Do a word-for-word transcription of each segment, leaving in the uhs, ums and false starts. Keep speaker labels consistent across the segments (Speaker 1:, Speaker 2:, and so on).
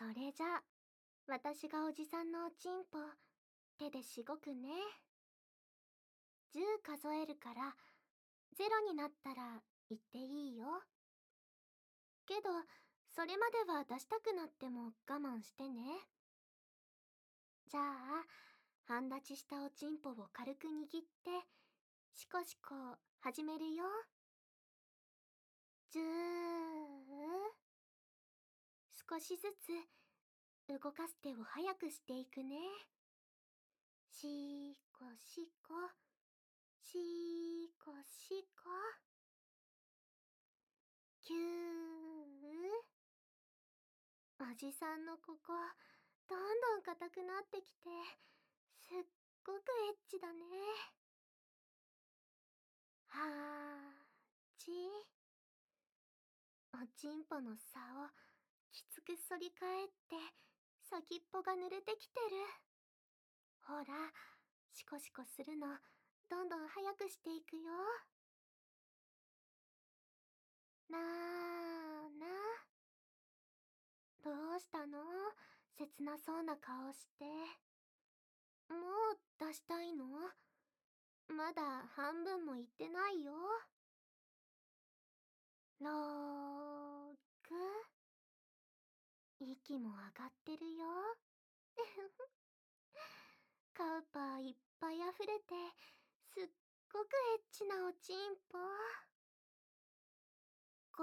Speaker 1: れじゃ、私がおじさんのおちんぽ、手でしごくね。じゅう数えるから、ゼロになったら言っていいよ。けど、それまでは出したくなっても我慢してね。じゃあ、半立ちしたおちんぽを軽く握って、しこしこ始めるよ。じゅー。少しずつ動かす手を速くしていくね。しこしこ、しこしこ。きゅー。おじさんのここ、どんどん硬くなってきて、すっごくエッチだね。はーち。おちんぽの竿、きつく反り返って、先っぽが濡れてきてる。ほら、シコシコするの、どんどん速くしていくよ。なーな。どうしたの？切なそうな顔して。もう出したいの？まだ半分もいってないよ。ろく。息も上がってるよ。カウパーいっぱい溢れて、すっごくエッチなおちんぽ。ご。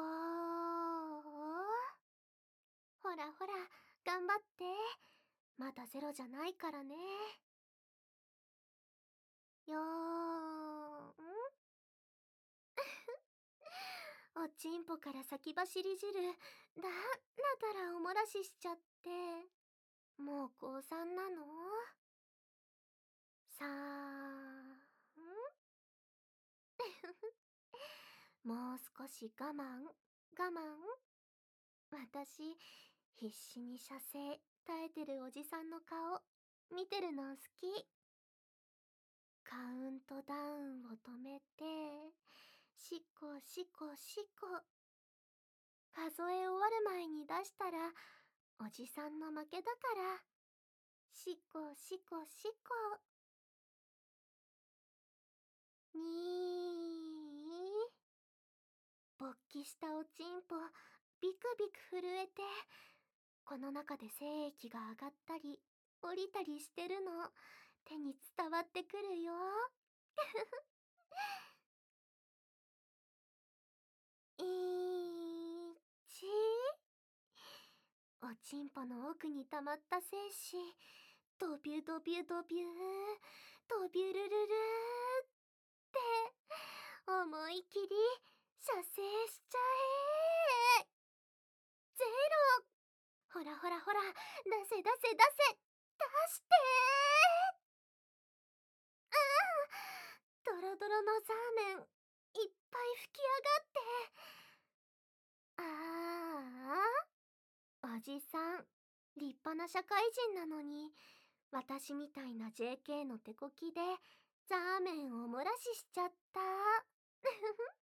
Speaker 1: ほらほら、頑張って。まだゼロじゃないからね。よーん。おちんぽから先走り汁、だ、だからおもらししちゃって。もう高さんなの？さーん。もう少し我慢、我慢。私、必死に射精、耐えてるおじさんの顔、見てるの好き。カウントダウンを止めて、しこしこしこ。数え終わる前に出したら、おじさんの負けだから。しこしこしこ。にー。勃起したおちんぽ、ビクビク震えて、この中で精液が上がったり、降りたりしてるの、手に伝わってくるよ。いち。おちんぽの奥に溜まった精子、ドビュドビュドビュー、ドビュルルルーって、思い切り射精しちゃえ。ゼロ。ほらほらほら、出せ出せ出せ、出してー。うん、ドロドロのザーメン、いっぱい吹き上がって。ああ、おじさん、立派な社会人なのに、私みたいな ジェーケー の手こきで、ザーメンをお漏らししちゃった。